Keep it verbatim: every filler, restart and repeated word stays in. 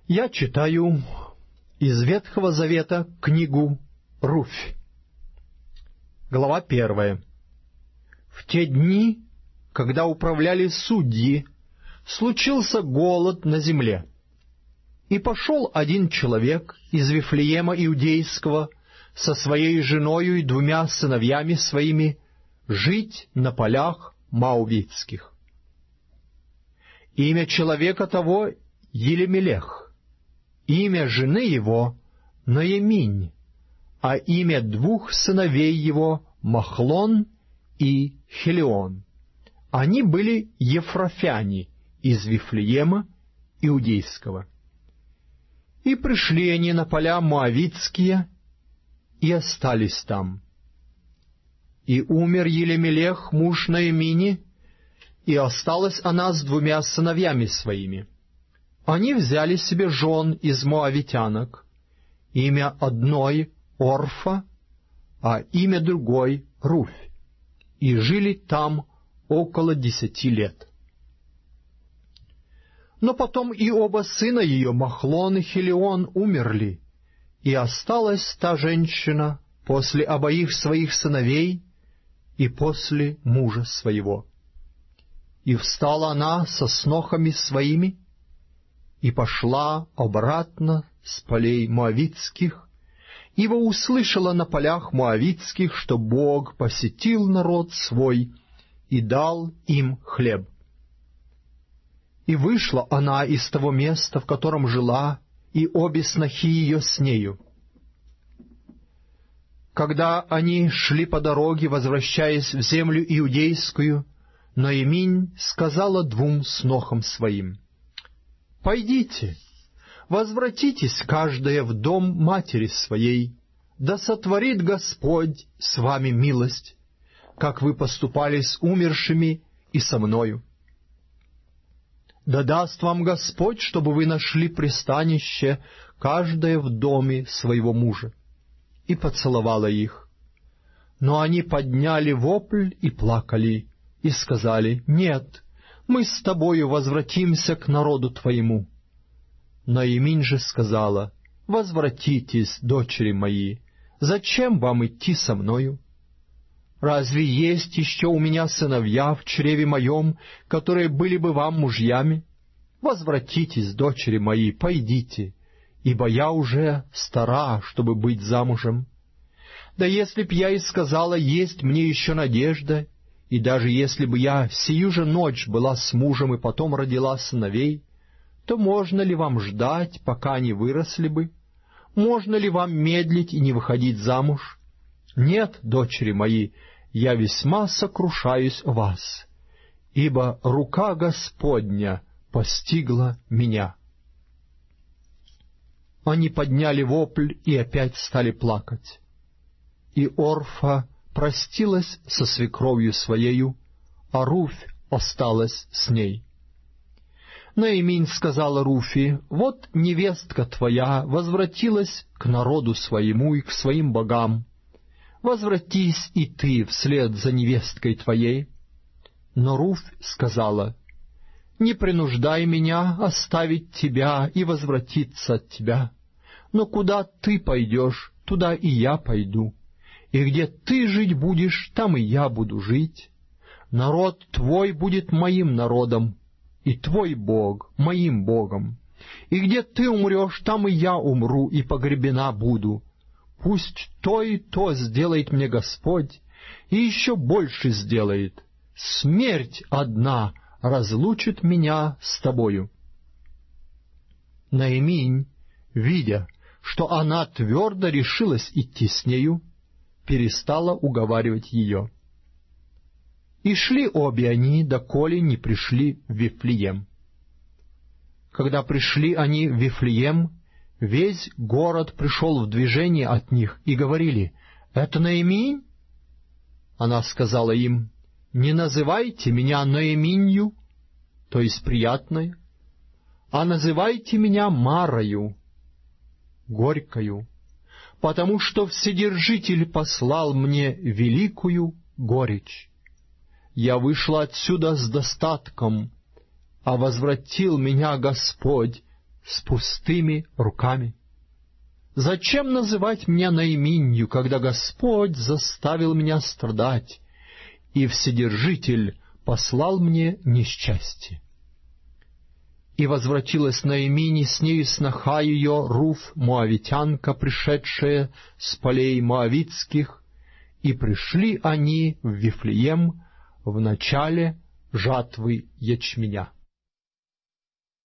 Я читаю из Ветхого Завета книгу Руфь. Глава первая. В те дни, когда управляли судьи, случился голод на земле. И пошел один человек из Вифлеема Иудейского со своей женою и двумя сыновьями своими жить на полях Моавитских. Имя человека того — Елемелех, имя жены его — Ноеминь, а имя двух сыновей его — Махлон и Хелион. Они были ефрафяне из Вифлеема Иудейского. И пришли они на поля Моавитские и остались там. И умер Елемелех, муж Ноемини, и осталась она с двумя сыновьями своими. Они взяли себе жен из моавитянок, имя одной — Орфа, а имя другой — Руфь, и жили там около десяти лет. Но потом и оба сына ее, Махлон и Хелион, умерли, и осталась та женщина после обоих своих сыновей и после мужа своего. И встала она со снохами своими, и пошла обратно с полей Моавитских, ибо услышала на полях Моавитских, что Бог посетил народ свой и дал им хлеб. И вышла она из того места, в котором жила, и обе снохи ее с нею. Когда они шли по дороге, возвращаясь в землю иудейскую, Ноеминь сказала двум снохам своим: «Пойдите, возвратитесь каждая в дом матери своей, да сотворит Господь с вами милость, как вы поступали с умершими и со мною. Да даст вам Господь, чтобы вы нашли пристанище, каждая в доме своего мужа». И поцеловала их. Но они подняли вопль и плакали, и сказали: «Нет, мы с тобою возвратимся к народу твоему». Ноеминь же сказала: «Возвратитесь, дочери мои, зачем вам идти со мною? Разве есть еще у меня сыновья в чреве моем, которые были бы вам мужьями? Возвратитесь, дочери мои, пойдите, ибо я уже стара, чтобы быть замужем. Да если б я и сказала, есть мне еще надежда, и даже если бы я сию же ночь была с мужем и потом родила сыновей, то можно ли вам ждать, пока они выросли бы? Можно ли вам медлить и не выходить замуж? Нет, дочери мои, я весьма сокрушаюсь о вас, ибо рука Господня постигла меня». Они подняли вопль и опять стали плакать. И Орфа простилась со свекровью своею, а Руфь осталась с ней. Ноеминь сказала Руфи: «Вот невестка твоя возвратилась к народу своему и к своим богам. Возвратись и ты вслед за невесткой твоей». Но Руфь сказала: «Не принуждай меня оставить тебя и возвратиться от тебя. Но куда ты пойдешь, туда и я пойду, и где ты жить будешь, там и я буду жить. Народ твой будет моим народом, и твой Бог моим Богом. И где ты умрешь, там и я умру, и погребена буду. Пусть то и то сделает мне Господь, и еще больше сделает. Смерть одна разлучит меня с тобою». Ноеминь, видя, что она твердо решилась идти с нею, перестала уговаривать ее. И шли обе они, доколе не пришли в Вифлеем. Когда пришли они в Вифлеем, весь город пришел в движение от них, и говорили: «Это Ноеминь?» Она сказала им: «Не называйте меня Ноеминью, то есть приятной, а называйте меня Марою, горькою, потому что Вседержитель послал мне великую горечь. Я вышла отсюда с достатком, а возвратил меня Господь с пустыми руками? Зачем называть меня Наиминью, когда Господь заставил меня страдать, и Вседержитель послал мне несчастье? И возвратилась Наимини, с нею сноха ее, Руф, моавитянка, пришедшая с полей моавитских, и пришли они в Вифлеем в начале жатвы ячменя.